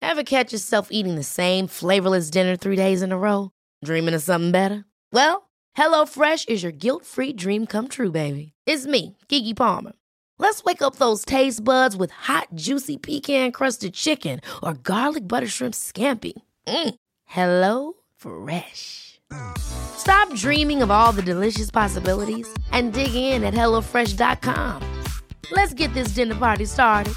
Ever catch yourself eating the same flavorless dinner 3 days in a row? Dreaming of something better? Well, HelloFresh is your guilt-free dream come true, baby. It's me, Keke Palmer. Let's wake up those taste buds with hot, juicy pecan-crusted chicken or garlic butter shrimp scampi. Hello Fresh. Stop dreaming of all the delicious possibilities and dig in at HelloFresh.com. Let's get this dinner party started.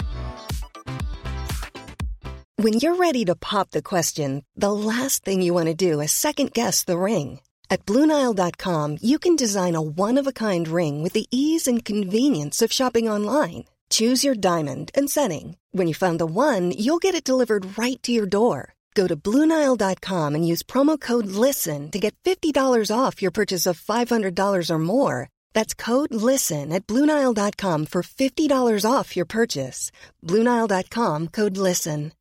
When you're ready to pop the question, the last thing you want to do is second-guess the ring. At BlueNile.com, you can design a one-of-a-kind ring with the ease and convenience of shopping online. Choose your diamond and setting. When you find the one, you'll get it delivered right to your door. Go to BlueNile.com and use promo code LISTEN to get $50 off your purchase of $500 or more. That's code LISTEN at BlueNile.com for $50 off your purchase. BlueNile.com, code LISTEN.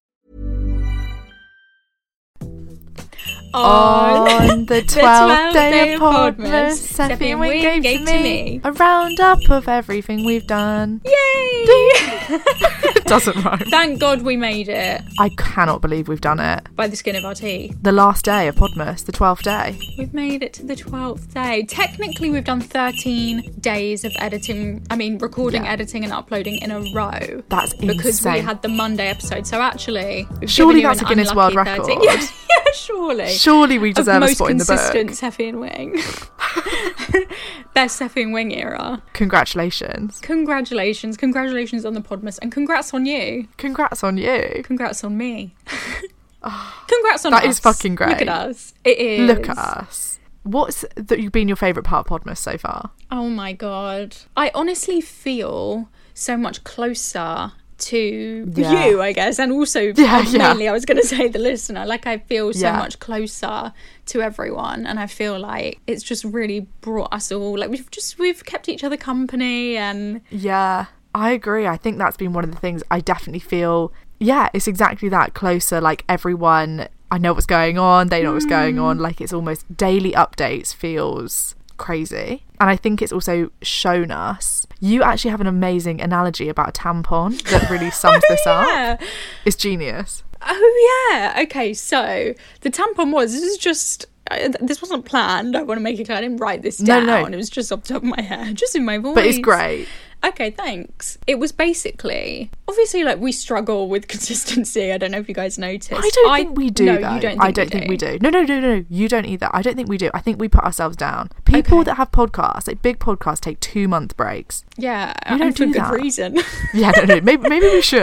On the 12th day of Podmas, Seffi and Wing gave to me a roundup of everything we've done. Yay! Doesn't rhyme. Thank God we made it. I cannot believe we've done it. By the skin of our teeth. The last day of Podmas, the 12th day. We've made it to the 12th day. Technically, we've done 13 days of editing, editing and uploading in a row. That's insane. Because we had the Monday episode. So actually, surely that's a Guinness World Record. Yeah, surely. Surely we deserve a spot in the book. Most consistent Seffi and Wing. Best Seffi and Wing era. Congratulations. Congratulations on the Podmas, and congrats on you. Congrats on you. Congrats on me. Congrats on us. That is fucking great. Look at us. It is. Look at us. What's been your favourite part of Podmas so far? Oh my God. I honestly feel so much closer to you, I guess, and also mainly I was going to say the listener. Like, I feel so much closer to everyone, and I feel like it's just really brought us all, like, we've kept each other company. And yeah, I agree. I think that's been one of the things I definitely feel. Yeah, it's exactly that, closer. Like, everyone, I know what's going on, they know what's going on. Like, it's almost daily updates feels crazy. And I think it's also shown us, you actually have an amazing analogy about a tampon that really sums this up. It's genius. Oh yeah. Okay, so the tampon this wasn't planned. I want to make it clear, I didn't write this down. No. It was just off the top of my head, just in my voice. But it's great. Okay, thanks. It was basically, obviously, like, we struggle with consistency. I don't know if you guys noticed. I don't think we do, no, though. You don't I don't think we do. No. You don't either. I don't think we do. I think we put ourselves down. People that have podcasts, like big podcasts, take 2-month breaks. Yeah, we don't do for that. Good reason. Yeah, no. Maybe we should.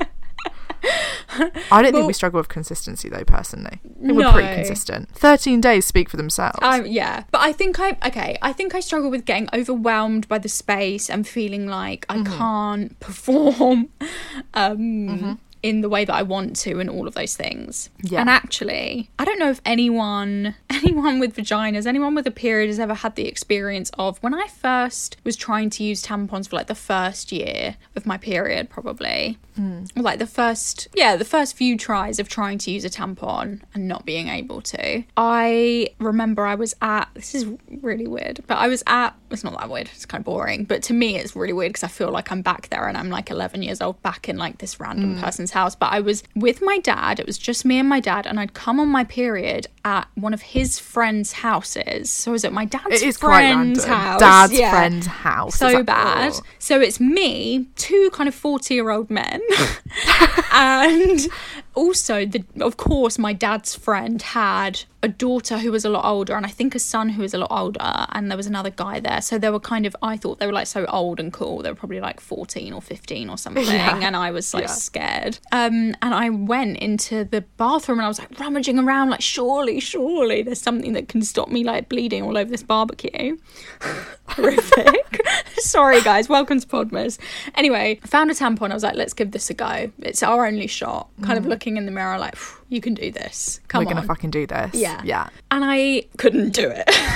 I don't think we struggle with consistency, though, personally. We're pretty consistent. 13 days speak for themselves. Yeah, but I think I struggle with getting overwhelmed by the space and feeling like I can't perform in the way that I want to, and all of those things. Yeah. And actually, I don't know if anyone with vaginas, anyone with a period has ever had the experience of, when I first was trying to use tampons for like the first year of my period, probably, or like the first few tries of trying to use a tampon and not being able to. I remember I was at, this is really weird, but it's not that weird, it's kind of boring, but to me it's really weird because I feel like I'm back there and I'm like 11 years old back in like this random person's house. But I was with my dad, it was just me and my dad, and I'd come on my period at one of his friends' houses. So I was at my dad's friend's house. Friend's house. So bad. So it's me, two kind of 40-year-old men, and also, of course, my dad's friend had a daughter who was a lot older, and I think a son who was a lot older, and there was another guy there. So they were I thought they were like so old and cool. They were probably like 14 or 15 or something. And I was so scared. And I went into the bathroom and I was like rummaging around, like, surely there's something that can stop me like bleeding all over this barbecue. Horrific. Sorry guys, welcome to Podmas. Anyway, I found a tampon. I was like, let's give this a go. It's our only shot. Kind of looking in the mirror like, you can do this. We're gonna fucking do this. Yeah. And I couldn't do it.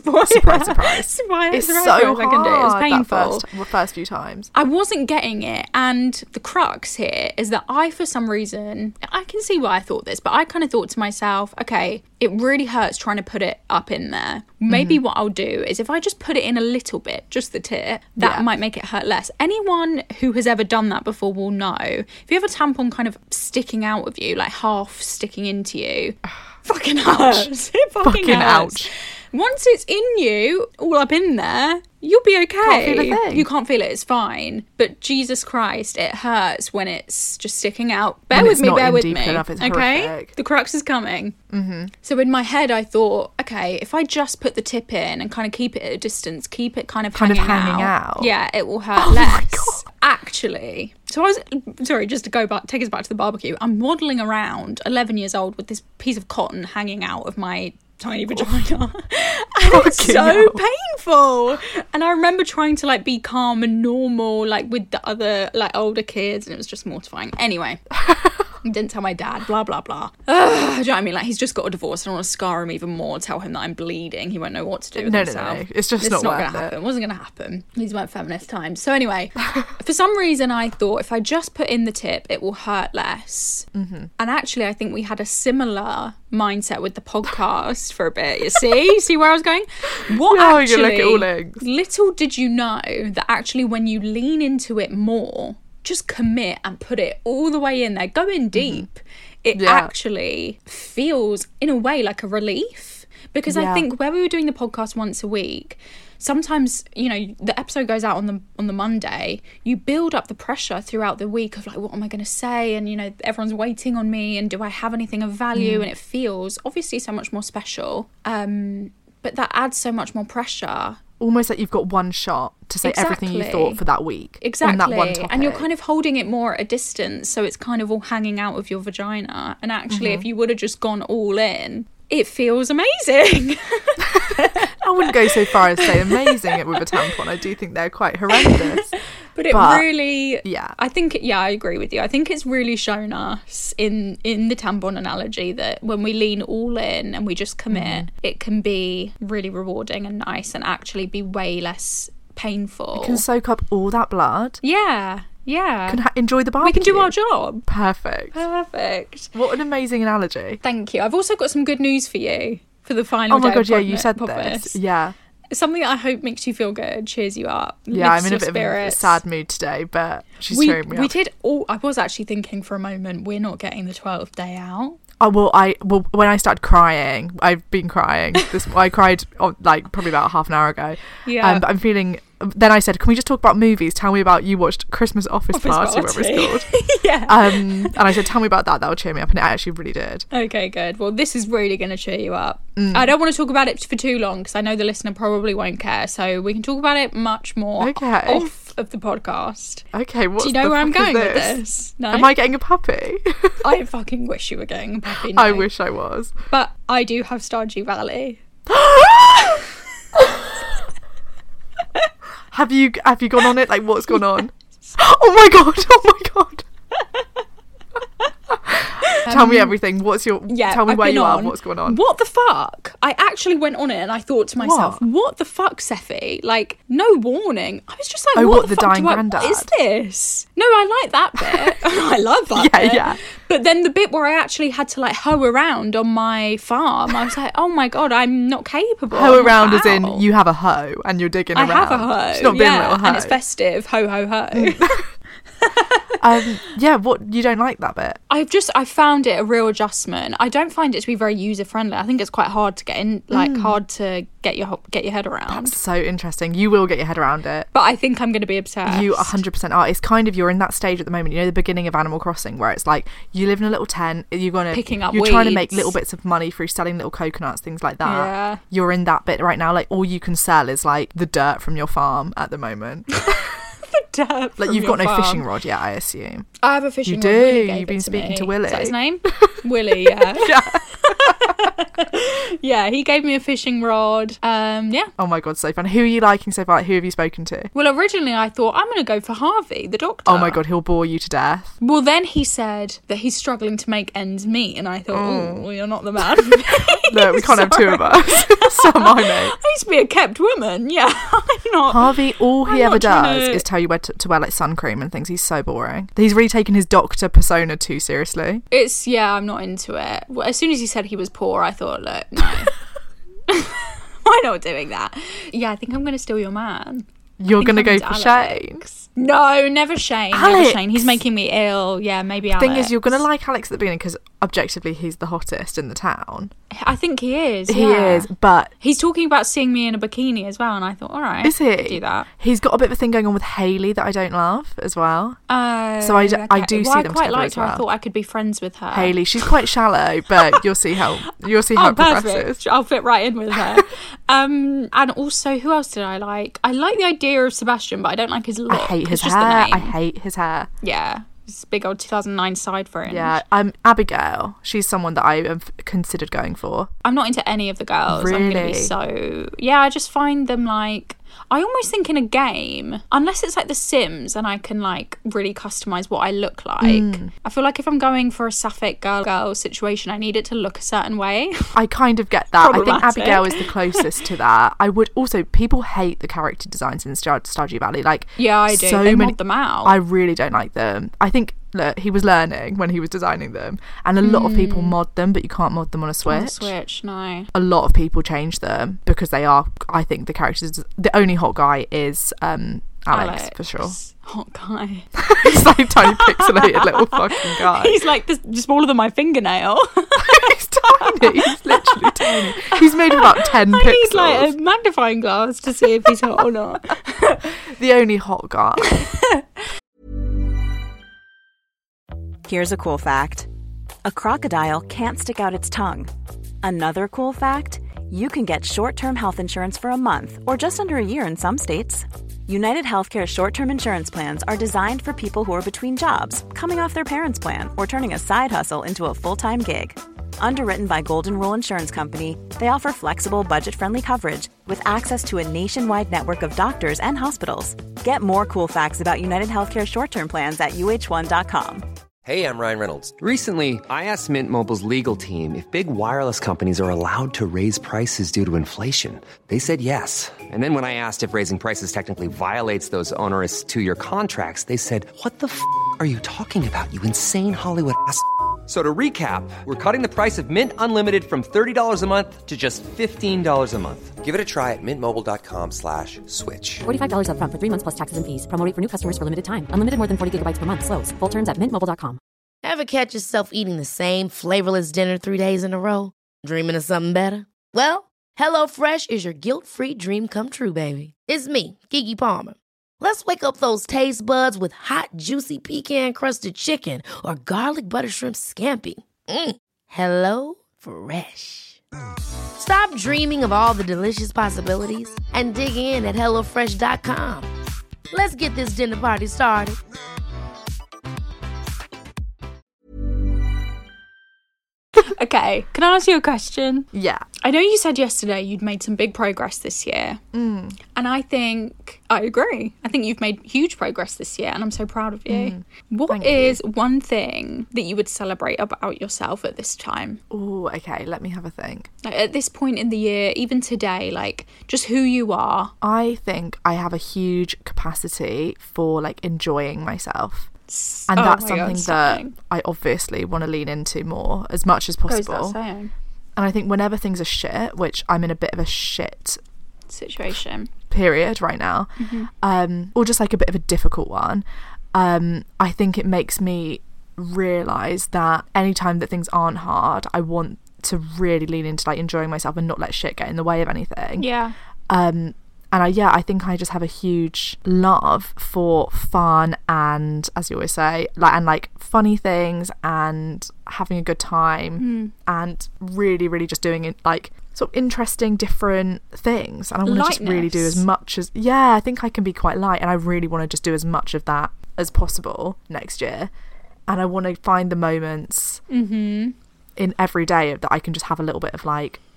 Spoiler. Surprise, surprise. Spoiler, It's surprise, so surprise, I can do it. It was hard painful. that first few times. I wasn't getting it, and the crux here is that I, for some reason, I can see why I thought this, but I kind of thought to myself, okay, it really hurts trying to put it up in there. Maybe what I'll do is if I just put it in a little bit, just the tip, that might make it hurt less. Anyone who has ever done that before will know, if you have a tampon kind of sticking out of you, like half sticking into you, fucking hurts. It fucking hurts. Ouch. Once it's in you, all up in there, you'll be okay. Can't feel a thing. You can't feel it, it's fine. But Jesus Christ, it hurts when it's just sticking out. Bear When with it's me, not bear in with deep me. enough, it's okay? horrific. The crux is coming. So in my head, I thought, okay, if I just put the tip in and kind of keep it at a distance, keep it kind of hanging out. Yeah, it will hurt Oh my less. God. Actually, so I was, sorry, just to go back, take us back to the barbecue. I'm waddling around, 11 years old, with this piece of cotton hanging out of my tiny vagina. And it's Fucking so hell. painful. And I remember trying to like be calm and normal, like with the other like older kids, and it was just mortifying. Anyway. Didn't tell my dad, blah, blah, blah. Do you know what I mean? Like, he's just got a divorce. I don't want to scar him even more, tell him that I'm bleeding. He won't know what to do with himself. No. It's just not going worth to happen. it. It wasn't going to happen. These weren't feminist times. So anyway, for some reason, I thought if I just put in the tip, it will hurt less. And actually, I think we had a similar mindset with the podcast for a bit. You see where I was going? What Yeah, you actually, look at all links. little did you know that actually when you lean into it more, just commit and put it all the way in there, go in deep, it actually feels in a way like a relief. Because I think where we were doing the podcast once a week, sometimes, you know, the episode goes out on the Monday, you build up the pressure throughout the week of like, what am I going to say? And, you know, everyone's waiting on me, and do I have anything of value? And it feels obviously so much more special. But that adds so much more pressure. Almost like you've got one shot to say everything you thought for that week. Exactly. On that one topic. And you're kind of holding it more at a distance, so it's kind of all hanging out of your vagina. And actually, if you would have just gone all in, it feels amazing. I wouldn't go so far as say amazing with a tampon. I do think they're quite horrendous. But it really, I think, I agree with you. I think it's really shown us in the tampon analogy that when we lean all in and we just commit, it can be really rewarding and nice and actually be way less painful. You can soak up all that blood. Yeah. Can enjoy the barbecue. We can do our job. Perfect. What an amazing analogy. Thank you. I've also got some good news for you for the final day. Oh my God, of yeah, you Podmas- said Podmas. this. Yeah. Something that I hope makes you feel good, cheers you up. Yeah, I'm in a lifts bit your of a spirits. sad mood today, but she's cheering me up. We did all. I was actually thinking for a moment, we're not getting the 12th day out. Oh, well, when I started crying, I've been crying. I cried like probably about half an hour ago. Yeah. But I'm feeling. Then I said, "Can we just talk about movies? Tell me about you watched Christmas Office Party, whatever it's called." Yeah. And I said, "Tell me about that. That will cheer me up," and it actually really did. Okay, good. Well, this is really going to cheer you up. I don't want to talk about it for too long because I know the listener probably won't care. So we can talk about it much more off of the podcast. Okay. Do you know where I'm going with this? No. Am I getting a puppy? I fucking wish you were getting a puppy. I wish I was. But I do have Stardew Valley. Have you gone on it? Like, what's gone on? Oh my god! Tell me everything. Tell me where you are. What's going on? What the fuck? I actually went on it and I thought to myself, what the fuck, Seffi? Like, no warning. I was just like, what the fuck dying granddad? What is this? No, I like that bit. I love that bit. Yeah. But then the bit where I actually had to like hoe around on my farm, I was like, oh my God, I'm not capable. Hoe around as in you have a hoe and you're digging around. I have a hoe. It's not being a little hoe. And it's festive. Ho, ho, ho. What, you don't like that bit? I found it a real adjustment. I don't find it to be very user friendly. I think it's quite hard to get in, hard to get your head around. That's so interesting. You will get your head around it. But I think I'm going to be obsessed. You 100% are. It's kind of, you're in that stage at the moment, you know, the beginning of Animal Crossing, where it's like you live in a little tent, you're trying to make little bits of money through selling little coconuts, things like that. Yeah. You're in that bit right now. Like, all you can sell is like the dirt from your farm at the moment. Like, you've got no fishing rod yet, I assume. I have a fishing rod. You do. Willie gave You've been it speaking me. to Willie. Is that his name? Willie, yeah. Yeah, he gave me a fishing rod. Yeah. Oh my God, so fun. Who are you liking so far? Like, who have you spoken to? Well, originally I thought I'm going to go for Harvey, the doctor. Oh my God, he'll bore you to death. Well, then he said that he's struggling to make ends meet, and I thought, oh, well, you're not the man for me. No, we can't have two of us. So am I, mate. I used to be a kept woman. Yeah, I'm not. Harvey, all he I'm ever not trying does to- is tell you where to wear like sun cream and things. He's so boring. He's really taken his doctor persona too seriously. I'm not into it. Well, as soon as he said he was poor, I thought, look, no. Why not doing that? Yeah, I think I'm going to steal your man. You're going to go into for Alex. Shane? No, never Shane. Never Alex. Shane. He's making me ill. Yeah, maybe Alex. Thing is, you're going to like Alex at the beginning because objectively he's the hottest in the town. I think he is. He yeah. is, but... He's talking about seeing me in a bikini as well, and I thought, all right. Is he? Do that. He's got a bit of a thing going on with Hayley that I don't love as well. So I do see I them quite together liked as her. I well. thought I could be friends with her. Hayley, she's quite shallow, but you'll see how it progresses. Perfect. I'll fit right in with her. And also, who else did I like? I like the idea of Sebastian, but I don't like his look. I hate his It's just the hair. name. I hate his hair. Yeah, it's big old 2009 side fringe. Yeah, Abigail. She's someone that I have considered going for. I'm not into any of the girls. I'm gonna be Really? so yeah. I just find them like. I almost think in a game, unless it's like The Sims and I can like really customize what I look like. I feel like if I'm going for a sapphic girl situation, I need it to look a certain way. I kind of get that. I think Problematic. Abigail is the closest to that. I would also, people hate the character designs in Stardew Valley. Like, Yeah, I do. So They many, mod them out. I really don't like them. I think, look, he was learning when he was designing them, and a lot of people mod them, but you can't mod them on a Switch. On the Switch, no. A lot of people change them because they are, I think the characters, the only hot guy is Alex, for sure. Hot guy. He's like tiny pixelated little fucking guy. He's like this, just smaller than my fingernail. He's tiny. He's literally tiny. He's made of about 10 pixels. He's like a magnifying glass to see if he's hot or not. The only hot guy. Here's a cool fact. A crocodile can't stick out its tongue. Another cool fact, you can get short-term health insurance for a month or just under a year in some states. United Healthcare short-term insurance plans are designed for people who are between jobs, coming off their parents' plan, or turning a side hustle into a full-time gig. Underwritten by Golden Rule Insurance Company, they offer flexible, budget-friendly coverage with access to a nationwide network of doctors and hospitals. Get more cool facts about United Healthcare short-term plans at uh1.com. Hey, I'm Ryan Reynolds. Recently, I asked Mint Mobile's legal team if big wireless companies are allowed to raise prices due to inflation. They said yes. And then when I asked if raising prices technically violates those onerous two-year contracts, they said, "What the f*** are you talking about, you insane Hollywood ass?" So to recap, we're cutting the price of Mint Unlimited from $30 a month to just $15 a month. Give it a try at mintmobile.com/switch. $45 up front for 3 months plus taxes and fees. Promo rate for new customers for limited time. Unlimited more than 40 gigabytes per month. Slows full terms at mintmobile.com. Ever catch yourself eating the same flavorless dinner 3 days in a row? Dreaming of something better? Well, HelloFresh is your guilt-free dream come true, baby. It's me, Keke Palmer. Let's wake up those taste buds with hot, juicy pecan-crusted chicken or garlic butter shrimp scampi. Hello Fresh. Stop dreaming of all the delicious possibilities and dig in at HelloFresh.com. Let's get this dinner party started. Okay, can I ask you a question? Yeah. I know you said yesterday you'd made some big progress this year. And I think I agree. I think you've made huge progress this year, and I'm so proud of you. What is one thing that you would celebrate about yourself at this time? Oh, okay. Let me have a think. Like, at this point in the year, even today, like just who you are. I think I have a huge capacity for like enjoying myself. And that's something that I obviously want to lean into more as much as possible. Goes without saying. And I think whenever things are shit, which I'm in a bit of a shit Situation. period right now, or just like a bit of a difficult one, I think it makes me realise that anytime that things aren't hard, I want to really lean into like enjoying myself and not let shit get in the way of anything. Yeah. And I think I just have a huge love for fun and, as you always say, like funny things and having a good time and really, really just doing it like sort of interesting, different things. And I want to just really do as much as, I think I can be quite light, and I really want to just do as much of that as possible next year. And I want to find the moments in every day that I can just have a little bit of like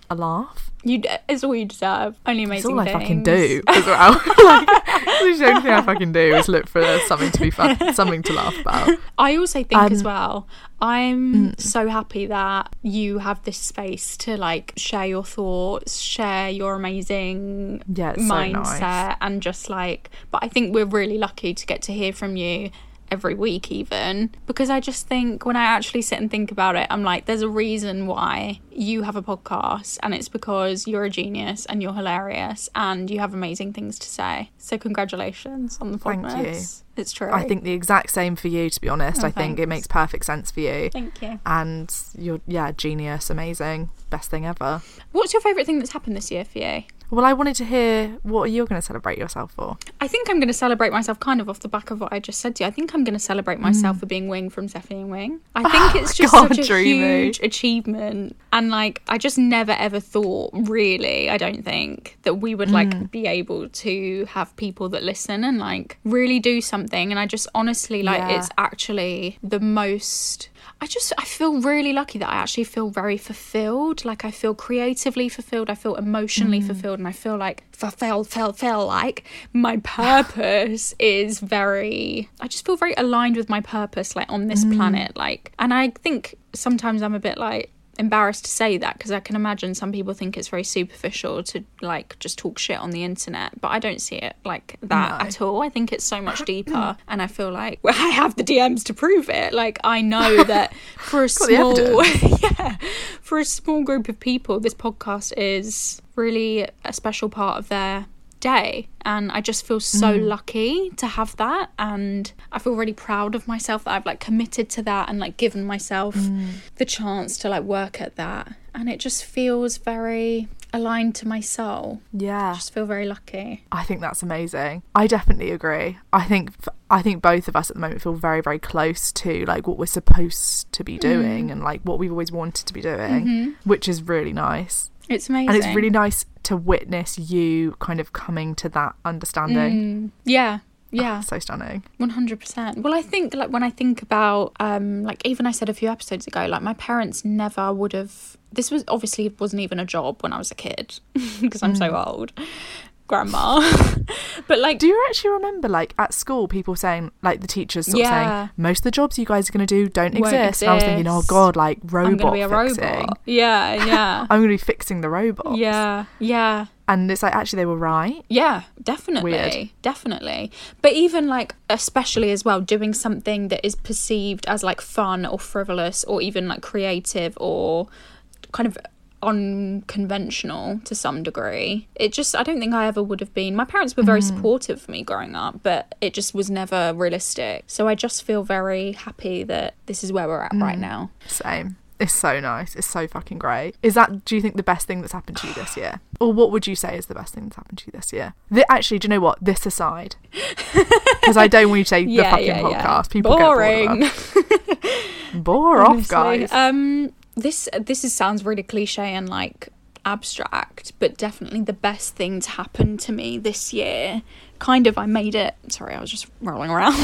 a laugh. It's all you deserve. Only amazing It's all things. I fucking do as well. Like, the only thing I fucking do is look for something to be fun, something to laugh about. I also think as well, I'm so happy that you have this space to like share your thoughts, share your amazing mindset, nice. and just like, but I think we're really lucky to get to hear from you every week, even because I just think when I actually sit and think about it, I'm like, there's a reason why you have a podcast, and it's because you're a genius and you're hilarious and you have amazing things to say. So congratulations on the podcast. Thank you. It's true. I think the exact same for you, to be honest. I think it makes perfect sense for you. Thank you. And you're genius, amazing, best thing ever. What's your favourite thing that's happened this year for you? Well, I wanted to hear what you're going to celebrate yourself for. I think I'm going to celebrate myself kind of off the back of what I just said to you. I think I'm going to celebrate myself for being Wing from Stephanie and Wing. I think it's just such a huge achievement. And like, I just never ever thought, really, I don't think, that we would like be able to have people that listen and like really do something. And I just honestly it's actually the most... I feel really lucky that I actually feel very fulfilled. Like, I feel creatively fulfilled, I feel emotionally fulfilled, and I feel like like my purpose is very... I just feel very aligned with my purpose, like, on this planet. Like, and I think sometimes I'm a bit like embarrassed to say that, because I can imagine some people think it's very superficial to like just talk shit on the internet, but I don't see it like that at all. I think it's so much deeper, and I feel like I have the DMs to prove it. Like, I know that for a for a small group of people, this podcast is really a special part of their day, and I just feel so lucky to have that, and I feel really proud of myself that I've like committed to that and like given myself the chance to like work at that, and it just feels very aligned to my soul. I just feel very lucky. I think that's amazing. I definitely agree. I think both of us at the moment feel very, very close to like what we're supposed to be doing and like what we've always wanted to be doing, which is really nice. It's amazing. And it's really nice to witness you kind of coming to that understanding. Yeah. So stunning. 100%. Well, I think like when I think about like even I said a few episodes ago, like my parents never would have... This was obviously wasn't even a job when I was a kid because I'm so old. Grandma. But like, do you actually remember like at school people saying, like the teachers sort of saying, most of the jobs you guys are going to do don't exist. And I was thinking, oh god, like robot I'm gonna be a fixing. Robot. Yeah. I'm going to be fixing the robots. Yeah. And it's like, actually they were right. Yeah, definitely. Weird. Definitely. But even like, especially as well, doing something that is perceived as like fun or frivolous or even like creative or kind of unconventional to some degree, it just, I don't think I ever would have been... My parents were very supportive of me growing up, but it just was never realistic. So I just feel very happy that this is where we're at right now. Same. It's so nice. It's so fucking great. Do you think, the best thing that's happened to you this year? Or what would you say is the best thing that's happened to you this year? Actually, do you know what? This aside. Because I don't want you to say the fucking podcast. People boring. get bored. Bore off, guys. This sounds really cliche and like abstract, but definitely the best thing to happen to me this year. Kind of, I made it. Sorry, I was just rolling around.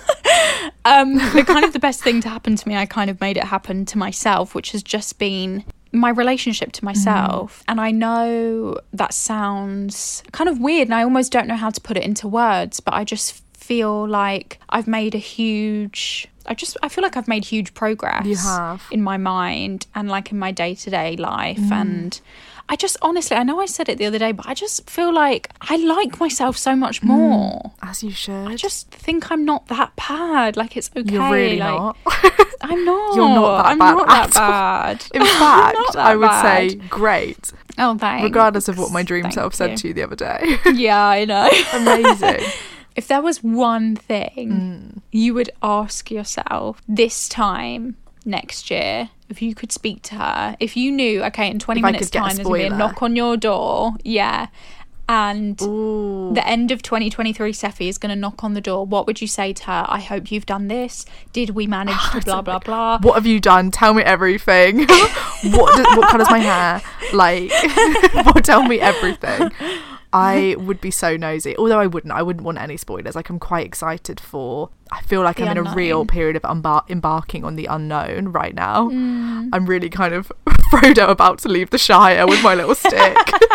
The best thing to happen to me, I kind of made it happen to myself, which has just been my relationship to myself. And I know that sounds kind of weird, and I almost don't know how to put it into words, but I just feel like I've made a huge... I feel like I've made huge progress. You have. In my mind and like in my day-to-day life. And I just honestly, I know I said it the other day, but I just feel like I like myself so much more. As you should. I just think I'm not that bad. Like, it's okay. You're really like, not. I'm not. You're not that I'm bad. not that bad. In fact, I would bad. say great. Oh, thanks. Regardless of what my dream Thank self said to you the other day. Yeah, I know. Amazing. If there was one thing you would ask yourself this time next year, if you could speak to her, if you knew, okay, in 20 minutes time there's going to be a knock on your door, and the end of 2023 Seffi is going to knock on the door, what would you say to her? I hope you've done this. Did we manage to blah, blah, blah? What have you done? Tell me everything. What colour's my hair? Like, tell me everything. I would be so nosy, although I wouldn't want any spoilers. Like, I'm quite excited I feel like I'm in a real period of embarking on the unknown right now. I'm really kind of Frodo about to leave the Shire with my little stick.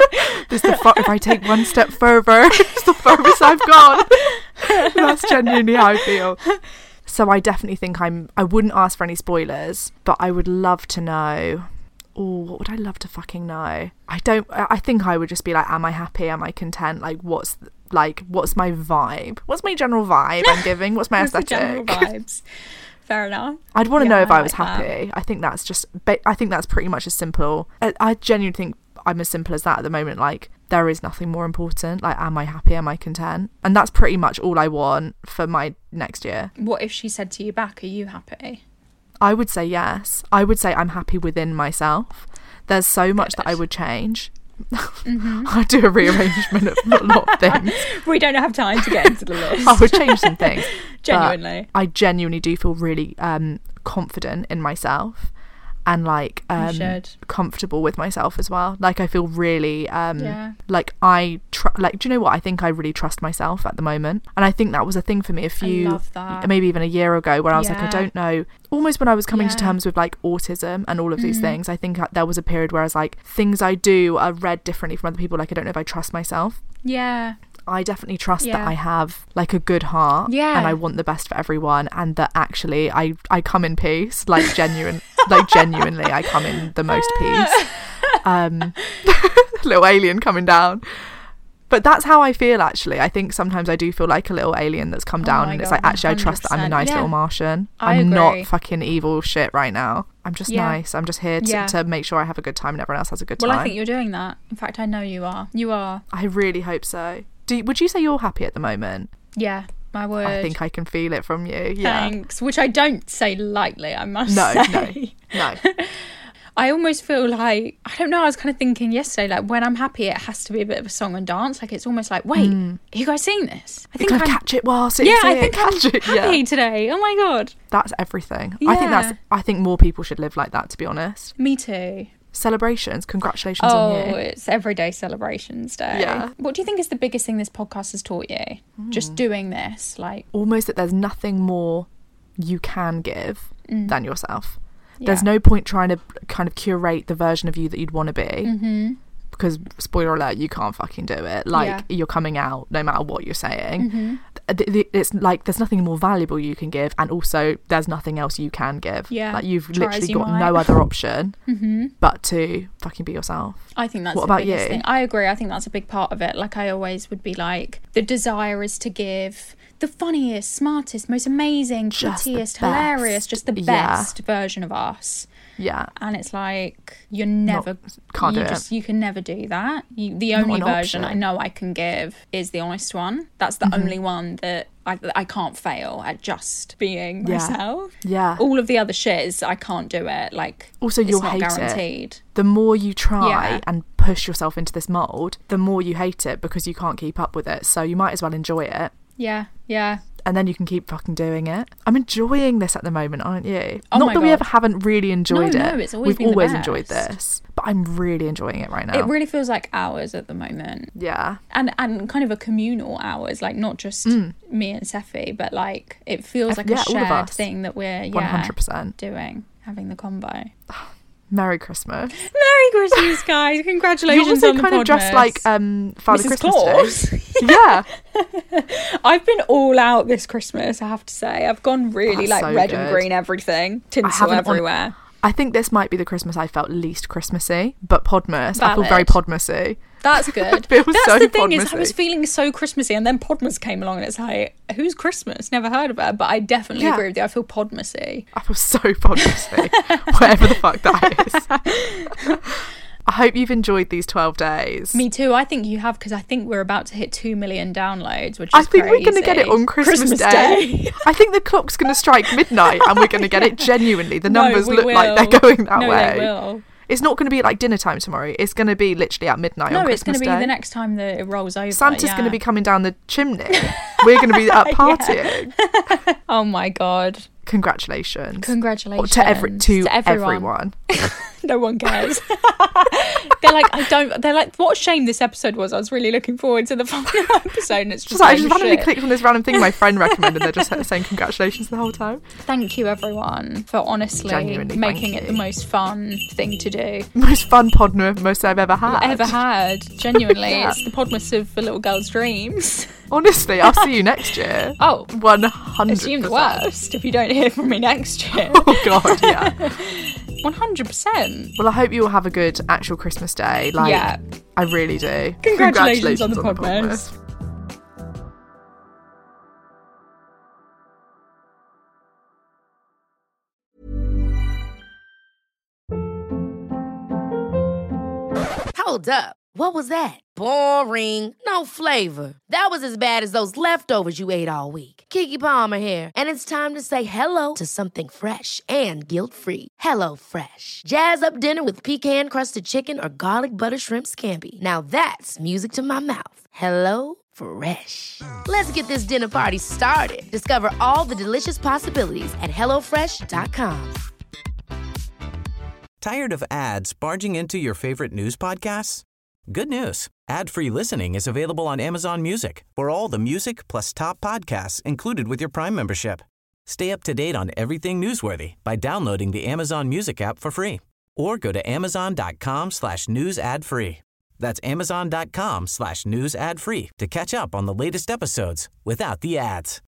If I take one step further, it's the furthest I've gone. That's genuinely how I feel. So I definitely think I wouldn't ask for any spoilers, but I would love to know. Oh, what would I love to fucking know? I think I would just be like, am I happy? Am I content? What's my vibe? What's my general vibe I'm giving? What's my aesthetic? General vibes. Fair enough. I'd want to know if I was like happy. I think that's pretty much as simple. I genuinely think I'm as simple as that at the moment. There is nothing more important. Am I happy? Am I content? And that's pretty much all I want for my next year. What if she said to you back, are you happy? I would say yes. I would say I'm happy within myself. There's so much that I would change. I'd do a rearrangement of a lot of things. We don't have time to get into the list. I would change some things. Genuinely. I genuinely do feel really confident in myself and comfortable with myself as well. I feel really do you know what? I think I really trust myself at the moment, and I think that was a thing for me maybe even a year ago, where I was I don't know, almost when I was coming to terms with autism and all of these things. I think there was a period where I was things I do are read differently from other people. I don't know if I trust myself. I definitely trust that I have a good heart, and I want the best for everyone, and that actually I come in peace, genuinely I come in the most peace. Little alien coming down. But that's how I feel, actually. I think sometimes I do feel like a little alien that's come down, and it's actually 100%. I trust that I'm a nice little Martian. I'm not fucking evil shit right now. I'm just nice. I'm just here to make sure I have a good time and everyone else has a good time. Well, I think you're doing that. In fact, I know you are. You are. I really hope so. Would you say you're happy at the moment? Yeah, I would. I think I can feel it from you. Yeah. Thanks. Which I don't say lightly, I must say. No. I almost feel I don't know, I was kind of thinking yesterday, when I'm happy, it has to be a bit of a song and dance. It's almost wait, are you guys seeing this? I think I'm catch it whilst it's I think I'm happy today. Oh my God. That's everything. Yeah. I think more people should live like that, to be honest. Me too. Celebrations, congratulations on you. Oh, it's everyday celebrations day. Yeah. What do you think is the biggest thing this podcast has taught you? Just doing this, almost that there's nothing more you can give than yourself. There's no point trying to kind of curate the version of you that you'd want to be, because spoiler alert, you can't fucking do it. You're coming out no matter what you're saying. It's there's nothing more valuable you can give, and also there's nothing else you can give. You've literally got no other option but to fucking be yourself. I think that's what the about biggest you? thing. I agree. I think that's a big part of it. I always would be the desire is to give the funniest, smartest, most amazing, prettiest, hilarious, just the best version of us. Yeah. And it's you're never you can never do that. The only version option I know I can give is the honest one. That's the only one that I can't fail at, just being myself. Yeah. All of the other shit is I can't do it. Also, you'll not hate guaranteed. it. The more you try and push yourself into this mold, the more you hate it, because you can't keep up with it. So you might as well enjoy it. Yeah. Yeah. And then you can keep fucking doing it. I'm enjoying this at the moment, aren't you? Oh, not that we ever haven't really enjoyed it. No, it's always We've been always the enjoyed this. But I'm really enjoying it right now. It really feels like hours at the moment. Yeah. And kind of a communal hours, not just me and Seffi, but it feels like a shared thing that we're 100% doing, having the combo. Merry Christmas. Merry Christmas, guys. Congratulations You're on the kind of dressed like Father Mrs. Christmas Claus. Day. Yeah. I've been all out this Christmas, I have to say. I've gone really That's so red good. and green everything. Tinsel everywhere. I think this might be the Christmas I felt least Christmassy, but Podmas. I feel Valid. very Podmassy. That's good. That's the thing is, I Podmassy. was feeling so Christmassy, and then Podmas came along, and it's who's Christmas? Never heard of her, but I definitely agree with you. I feel Podmassy. I feel so Podmassy, whatever the fuck that is. I hope you've enjoyed these 12 days. Me too. I think you have, because I think we're about to hit 2 million downloads, which is I think crazy. we're going to get it on Christmas Day. I think the clock's going to strike midnight, and we're going to get it genuinely. The numbers look like they're going that way. They will. It's not going to be like dinner time tomorrow. It's going to be literally at midnight on Christmas Day. No, it's going to be the next time that it rolls over. Santa's going to be coming down the chimney. We're going to be up partying. Oh my God. Congratulations. Congratulations. To everyone. No one cares. They're like, what a shame this episode was. I was really looking forward to the final episode, and it's just I just randomly clicked on this random thing my friend recommended. They're just saying congratulations the whole time. Thank you, everyone, for honestly Genuinely, making it the most fun thing to do. Most fun Podmas I've ever had. Genuinely, yeah. It's the Podmas of a little girl's dreams. Honestly, I'll see you next year. Oh, 100%. Assume the worst if you don't hear from me next year. Oh God, yeah. 100%. Well, I hope you all have a good actual Christmas day. Yeah, I really do. Congratulations on the Podmas. Hold up. What was that? Boring. No flavor. That was as bad as those leftovers you ate all week. Keke Palmer here, and it's time to say hello to something fresh and guilt-free. Hello Fresh. Jazz up dinner with pecan-crusted chicken or garlic butter shrimp scampi. Now that's music to my mouth. Hello Fresh. Let's get this dinner party started. Discover all the delicious possibilities at hellofresh.com. Tired of ads barging into your favorite news podcasts? Good news. Ad-free listening is available on Amazon Music for all the music plus top podcasts included with your Prime membership. Stay up to date on everything newsworthy by downloading the Amazon Music app for free or go to amazon.com/news ad free. That's amazon.com/news ad free to catch up on the latest episodes without the ads.